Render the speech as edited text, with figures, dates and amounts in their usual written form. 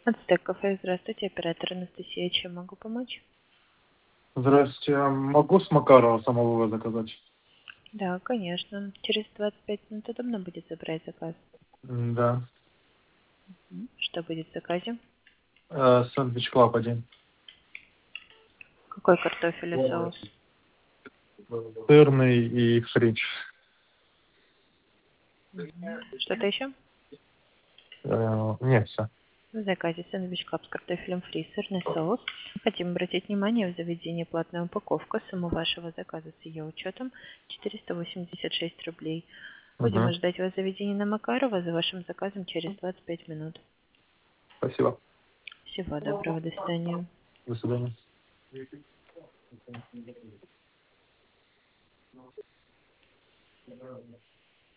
Ацтек кафе, здравствуйте, оператор Анастасия, чем могу помочь? Здравствуйте, а могу с Макарова самого заказать? Да, конечно. Через 25 минут удобно будет забрать заказ. Да. Что будет в заказе? Сэндвич Клаб один. Какой картофель и соус? Сырный и фрич. Что-то еще? Нет, все. В заказе сэндвич клаб с картофелем фри, сырный соус. Хотим обратить внимание, в заведении платная упаковка. Сумма вашего заказа с ее учетом 486 рублей. Будем Угу. ждать вас в заведении на Макарова за вашим заказом через 25 минут. Спасибо. Всего доброго, до свидания. До свидания.